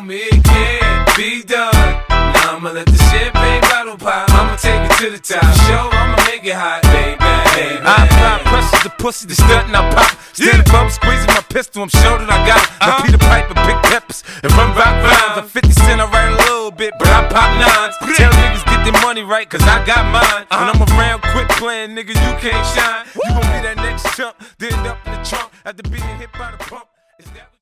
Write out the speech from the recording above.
me it can't be done. Now I'ma let the champagne bottle pop. I'ma take it to the top. Show I'ma make it hot, baby. I apply pressure to pussy, the stunt and I pop. Stand above, squeezing my pistol, I'm sure that I got it. Now Peter Piper, big peppers, and run rock rhymes. I'm 50 Cent, I write a little bit, but I pop nines. Tell niggas get their money right, cause I got mine. When I'm around, quit playing, nigga, you can't shine. You gon' be that next chump, then end up in the trunk after being hit by the pump.